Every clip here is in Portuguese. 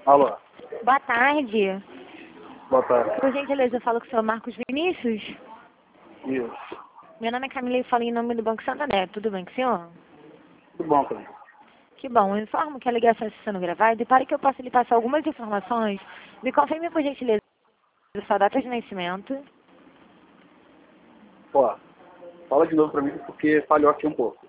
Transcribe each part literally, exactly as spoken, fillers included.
Alô, Boa tarde. boa tarde. Por gentileza, eu falo com o senhor Marcos Vinícius. Isso. Meu nome é Camila e falo em nome do Banco Santander. Tudo bem com o senhor? Tudo bom, cara? Que bom. Eu informo que a ligação está sendo gravada e para que eu possa lhe passar algumas informações, me confirme por gentileza sua data de nascimento. Ó, fala de novo pra mim porque falhou aqui um pouco.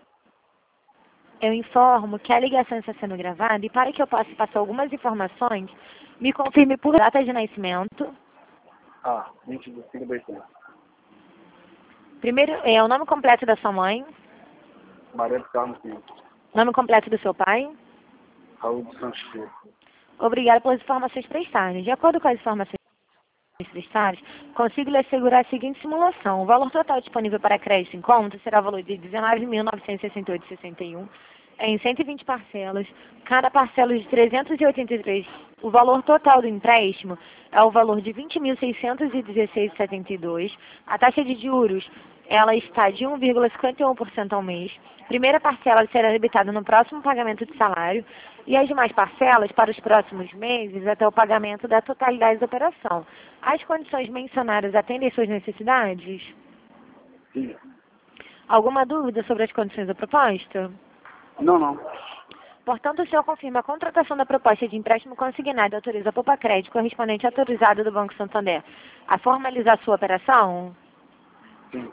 Eu informo que a ligação está sendo gravada e para que eu possa passar algumas informações, me confirme por data de nascimento. Ah, vinte e cinco dois três. Primeiro, é o nome completo da sua mãe, Maria do Carmo Pinto. nome completo do seu pai. Raul de Santos Filho. Obrigada pelas informações prestadas. De acordo com as informações prestadas, consigo lhe assegurar a seguinte simulação. O valor total disponível para crédito em conta será o valor de dezenove mil novecentos e sessenta e oito reais e sessenta e um centavos em cento e vinte parcelas, cada parcela de trezentos e oitenta e três reais. O valor total do empréstimo é o valor de vinte mil seiscentos e dezesseis reais e setenta e dois centavos. A taxa de juros, ela está de um vírgula cinquenta e um por cento ao mês. Primeira parcela será debitada no próximo pagamento de salário e as demais parcelas para os próximos meses até o pagamento da totalidade da operação. As condições mencionadas atendem às suas necessidades? Sim. Alguma dúvida sobre as condições da proposta? Não, não. Portanto, o senhor confirma a contratação da proposta de empréstimo consignado e autoriza a Poupa Crédito correspondente autorizado do Banco Santander a formalizar sua operação? Sim.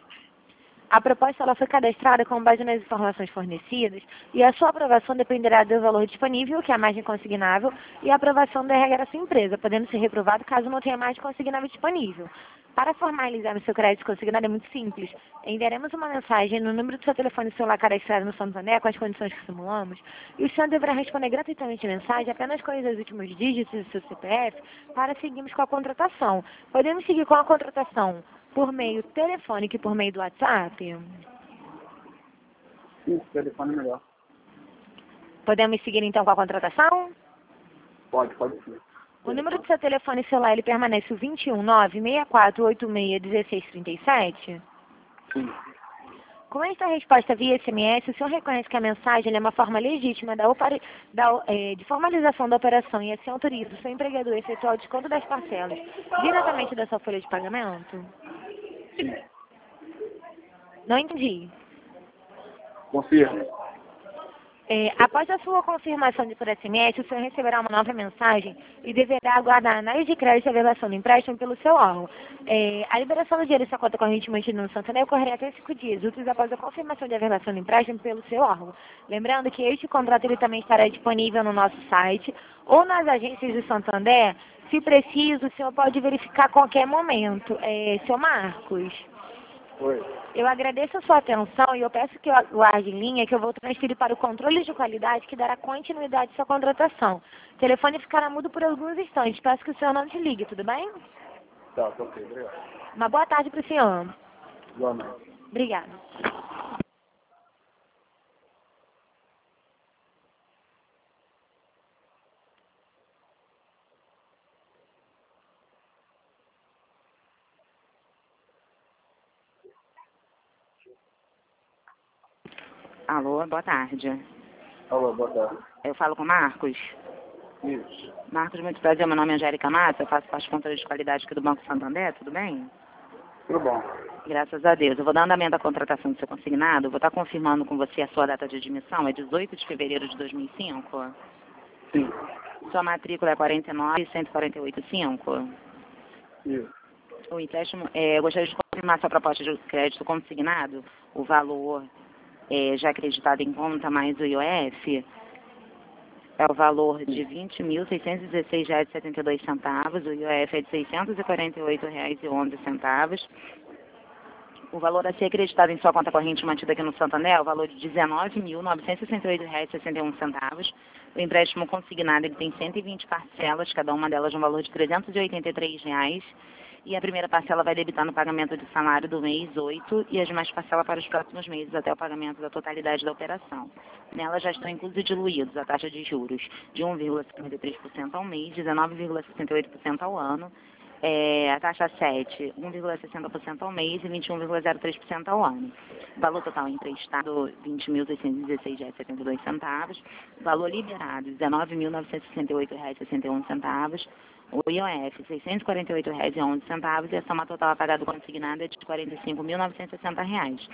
A proposta ela foi cadastrada com base nas informações fornecidas e a sua aprovação dependerá do valor disponível, que é a margem consignável, e a aprovação da regra da sua empresa, podendo ser reprovado caso não tenha margem consignável disponível. Para formalizar o seu crédito consignado é muito simples. Enviaremos uma mensagem no número do seu telefone celular cadastrado no Santander com as condições que simulamos e o senhor deverá responder gratuitamente a mensagem apenas com os últimos dígitos do seu C P F para seguirmos com a contratação. Podemos seguir com a contratação por meio telefônico e por meio do WhatsApp? Sim, o telefone é melhor. Podemos seguir então com a contratação? Pode, pode sim. O número do seu telefone celular ele permanece o vinte e um, nove, seis quatro oito seis, um seis três sete? Sim. Com esta resposta via S M S, o senhor reconhece que a mensagem é uma forma legítima da, opera, da, é, de formalização da operação e assim autoriza o seu empregador a efetuar o desconto das parcelas diretamente da sua folha de pagamento? Sim. Não entendi. Confirma. É, após a sua confirmação de por S M S, o senhor receberá uma nova mensagem e deverá aguardar a análise de crédito e a avaliação do empréstimo pelo seu órgão. É, a liberação do dinheiro em sua conta corrente mantida no Santander ocorrerá até cinco dias úteis após a confirmação de avaliação do empréstimo pelo seu órgão. Lembrando que este contrato ele também estará disponível no nosso site ou nas agências do Santander. Se preciso, o senhor pode verificar a qualquer momento. É, seu Marcos, Oi. eu agradeço a sua atenção e eu peço que eu aguarde em linha que eu vou transferir para o controle de qualidade que dará continuidade à sua contratação. O telefone ficará mudo por alguns instantes. Peço que o senhor não desligue, tudo bem? Tá, tá ok. Obrigado. Uma boa tarde para o senhor. Boa noite. Obrigada. Alô, boa tarde. Alô, boa tarde. Eu falo com o Marcos. Isso. Marcos, muito prazer, meu nome é Angélica Massa, eu faço parte do controle de qualidade aqui do Banco Santander, tudo bem? Tudo bom. Graças a Deus. Eu vou dar andamento à contratação do seu consignado, vou estar confirmando com você a sua data de admissão, é dezoito de fevereiro de dois mil e cinco. Sim. Sua matrícula é quarenta e nove, cento e quarenta e oito, cinco. Isso. O empréstimo, é, eu gostaria de confirmar sua proposta de crédito consignado, o valor é, já acreditado em conta mais o I O F, é o valor de vinte mil seiscentos e dezesseis reais e setenta e dois centavos, o I O F é de seiscentos e quarenta e oito reais e onze centavos. O valor a ser acreditado em sua conta corrente mantida aqui no Santander é o valor de dezenove mil novecentos e sessenta e oito reais e sessenta e um centavos. O empréstimo consignado ele tem cento e vinte parcelas, cada uma delas de um valor de trezentos e oitenta e três reais. E a primeira parcela vai debitar no pagamento de salário do mês oito e as demais parcelas para os próximos meses até o pagamento da totalidade da operação. Nela já estão inclusos e diluídos a taxa de juros de um vírgula cinquenta e três por cento ao mês, dezenove vírgula sessenta e oito por cento ao ano, É, a taxa sete, um vírgula sessenta por cento ao mês e vinte e um vírgula zero três por cento ao ano. Valor total emprestado, vinte mil seiscentos e dezesseis reais e setenta e dois centavos. Valor liberado, dezenove mil novecentos e sessenta e oito reais e sessenta e um centavos. O I O F, seiscentos e quarenta e oito reais e onze centavos. E a soma total a pagar do consignado é de quarenta e cinco mil novecentos e sessenta reais.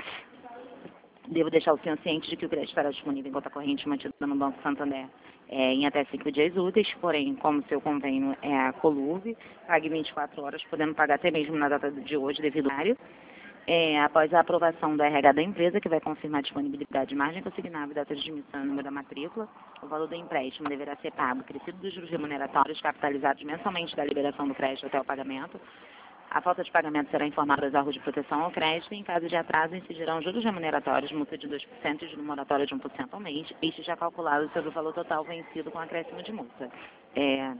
Devo deixar o senhor ciente de que o crédito estará disponível em conta corrente mantida no Banco Santander é, em até cinco dias úteis, porém, como seu convênio é a Colurve, pague vinte e quatro horas, podendo pagar até mesmo na data de hoje, devido ao horário. É, após a aprovação do R H da empresa, que vai confirmar a disponibilidade de margem consignável, data de admissão e número da matrícula, o valor do empréstimo deverá ser pago, crescido dos juros remuneratórios capitalizados mensalmente da liberação do crédito até o pagamento. A falta de pagamento será informada aos órgãos de proteção ao crédito e, em caso de atraso, incidirão juros remuneratórios, multa de dois por cento e juro moratório de um por cento ao mês, este já calculado sobre o valor total vencido com acréscimo de multa. É...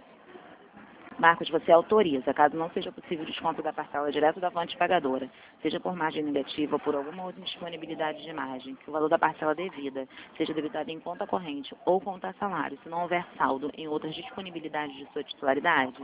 Marcos, você autoriza, caso não seja possível o desconto da parcela direto da fonte pagadora, seja por margem negativa ou por alguma outra indisponibilidade de margem, que o valor da parcela devida seja debitado em conta corrente ou conta salário, se não houver saldo em outras disponibilidades de sua titularidade?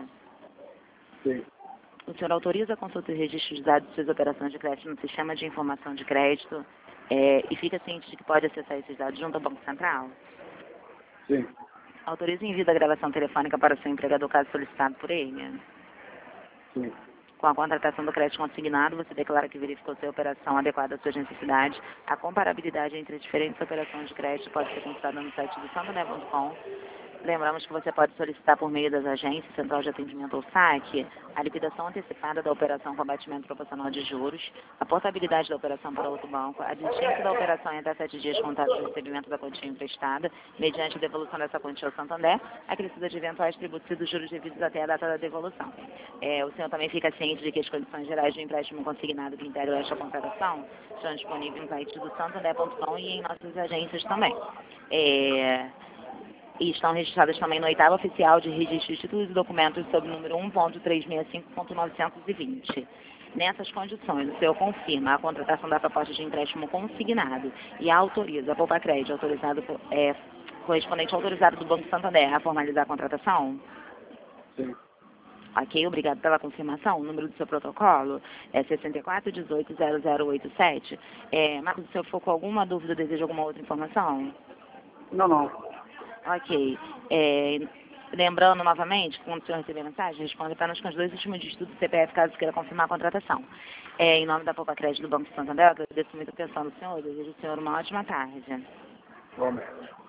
Sim. O senhor autoriza a consulta e registro de dados de suas operações de crédito no sistema de informação de crédito é, e fica ciente de que pode acessar esses dados junto ao Banco Central? Sim. Autoriza o envio da gravação telefônica para o seu empregador caso solicitado por ele? Sim. Com a contratação do crédito consignado, você declara que verificou se a operação adequada às suas necessidades. A comparabilidade entre diferentes operações de crédito pode ser consultada no site do santander ponto com. Lembramos que você pode solicitar por meio das agências, Central de Atendimento ou saque, a liquidação antecipada da operação com abatimento proporcional de juros, a portabilidade da operação para outro banco, a desistência da operação em até sete dias contados do recebimento da quantia emprestada, mediante a devolução dessa quantia ao Santander, a crescida de eventuais tributos e dos juros devidos até a data da devolução. É, o senhor também fica ciente de que as condições gerais do empréstimo consignado que integram esta contratação estão disponíveis no site do santander ponto com e em nossas agências também. É... E estão registradas também no oitavo oficial de registro de títulos e documentos sob o número um ponto trezentos e sessenta e cinco ponto novecentos e vinte. Nessas condições, o senhor confirma a contratação da proposta de empréstimo consignado e autoriza a Poupa Crédito, autorizado, é, correspondente autorizado do Banco Santander, a formalizar a contratação? Sim. Ok, obrigado pela confirmação. O número do seu protocolo é sessenta e quatro dezoito zero zero oito sete. É, Marcos, o senhor ficou com alguma dúvida, deseja alguma outra informação? Não, não. Ok. É, lembrando novamente, quando o senhor receber a mensagem, responda apenas com os dois últimos dígitos do C P F, caso queira confirmar a contratação. É, em nome da Poupa Crédito do Banco Santander, eu agradeço muito a atenção do senhor. Desejo ao senhor uma ótima tarde. Bom.